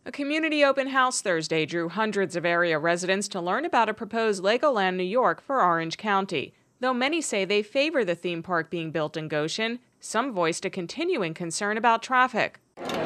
A community open house Thursday drew hundreds of area residents to learn about a proposed Legoland New York for Orange County. Though many say they favor the theme park being built in Goshen, some voiced a continuing concern about traffic.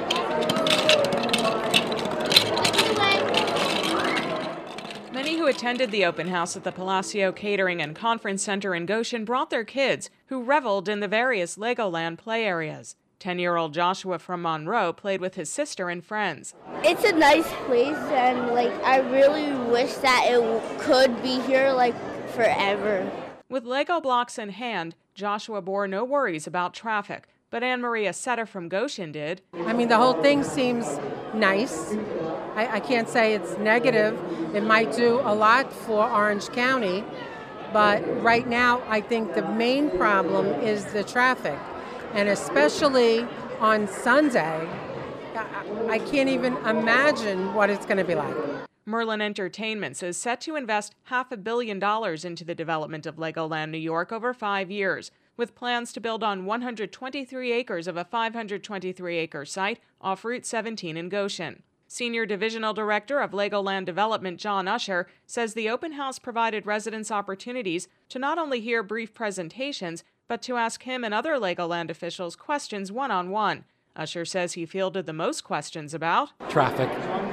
Many who attended the open house at the Palacio Catering and Conference Center in Goshen brought their kids, who reveled in the various Legoland play areas. 10-year-old Joshua from Monroe played with his sister and friends. It's a nice place, and I really wish that it could be here forever. With Lego blocks in hand, Joshua bore no worries about traffic, but Anne Maria Setter from Goshen did. The whole thing seems nice. I can't say it's negative. It might do a lot for Orange County, but right now I think the main problem is the traffic. And especially on Sunday, I can't even imagine what it's going to be like. Merlin Entertainments is set to invest $500 million into the development of Legoland New York over 5 years, with plans to build on 123 acres of a 523-acre site off Route 17 in Goshen. Senior Divisional Director of Legoland Development John Usher says the open house provided residents opportunities to not only hear brief presentations, but to ask him and other Legoland officials questions one-on-one. Usher says he fielded the most questions about traffic.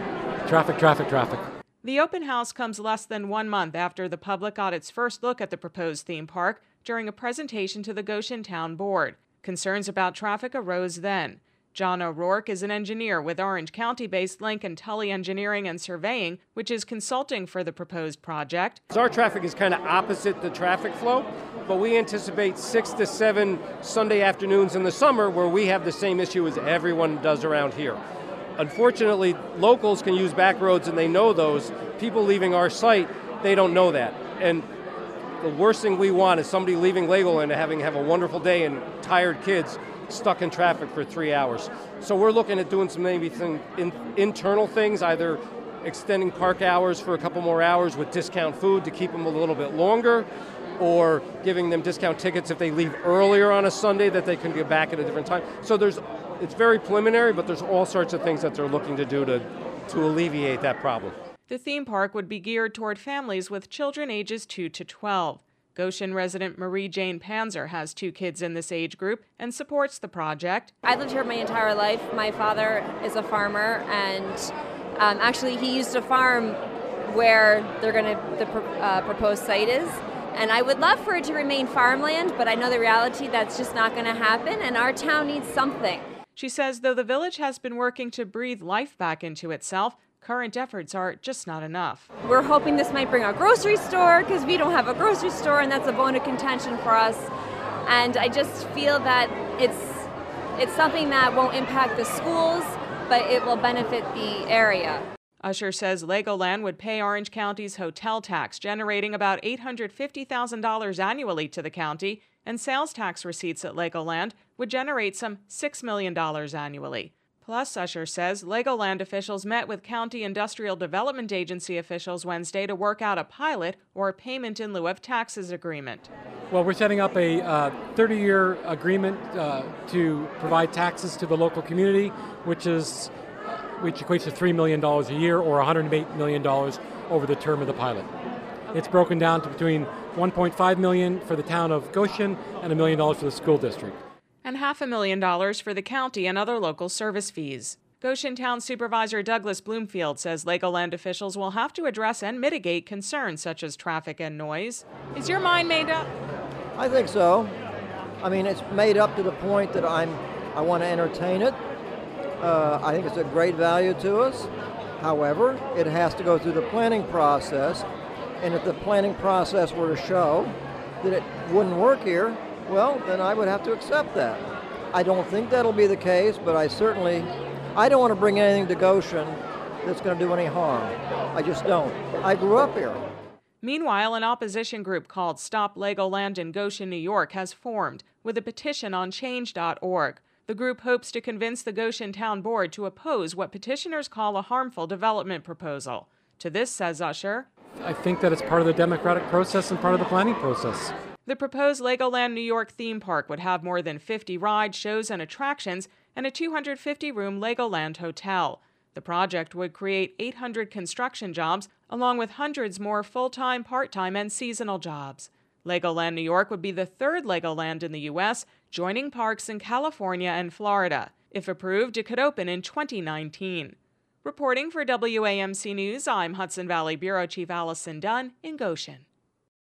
The open house comes less than 1 month after the public got its first look at the proposed theme park during a presentation to the Goshen Town Board. Concerns about traffic arose then. John O'Rourke is an engineer with Orange County-based Lincoln Tully Engineering and Surveying, which is consulting for the proposed project. Our traffic is kind of opposite the traffic flow, but we anticipate 6 to 7 Sunday afternoons in the summer where we have the same issue as everyone does around here. Unfortunately, locals can use back roads and they know those. People leaving our site, they don't know that. And the worst thing we want is somebody leaving Legoland and have a wonderful day and tired kids stuck in traffic for 3 hours. So we're looking at doing some internal things, either extending park hours for a couple more hours with discount food to keep them a little bit longer, or giving them discount tickets if they leave earlier on a Sunday that they can get back at a different time. So it's very preliminary, but there's all sorts of things that they're looking to do to alleviate that problem. The theme park would be geared toward families with children ages 2 to 12. Goshen resident Marie Jane Panzer has 2 kids in this age group and supports the project. I lived here my entire life. My father is a farmer, and actually he used to farm where the proposed site is. And I would love for it to remain farmland, but I know the reality that's just not going to happen, and our town needs something. She says though the village has been working to breathe life back into itself, current efforts are just not enough. We're hoping this might bring a grocery store, because we don't have a grocery store, and that's a bone of contention for us. And I just feel that it's something that won't impact the schools, but it will benefit the area. Usher says Legoland would pay Orange County's hotel tax, generating about $850,000 annually to the county, and sales tax receipts at Legoland would generate some $6 million annually. Plus, Usher says Legoland officials met with County Industrial Development Agency officials Wednesday to work out a pilot or a payment in lieu of taxes agreement. Well, we're setting up a 30-year agreement to provide taxes to the local community, which equates to $3 million a year or $108 million over the term of the pilot. It's broken down to between $1.5 million for the town of Goshen and $1 million for the school district. And $500,000 for the county and other local service fees. Goshen Town Supervisor Douglas Bloomfield says Legoland officials will have to address and mitigate concerns such as traffic and noise. Is your mind made up? I think so. It's made up to the point that I want to entertain it. I think it's a great value to us. However, it has to go through the planning process. And if the planning process were to show that it wouldn't work here, well, then I would have to accept that. I don't think that'll be the case, but I don't want to bring anything to Goshen that's going to do any harm. I just don't. I grew up here. Meanwhile, an opposition group called Stop Legoland in Goshen, New York has formed with a petition on change.org. The group hopes to convince the Goshen Town Board to oppose what petitioners call a harmful development proposal. To this, says Usher, I think that it's part of the democratic process and part of the planning process. The proposed Legoland New York theme park would have more than 50 rides, shows, and attractions, and a 250-room Legoland hotel. The project would create 800 construction jobs, along with hundreds more full-time, part-time, and seasonal jobs. Legoland New York would be the third Legoland in the U.S., joining parks in California and Florida. If approved, it could open in 2019. Reporting for WAMC News, I'm Hudson Valley Bureau Chief Allison Dunn in Goshen.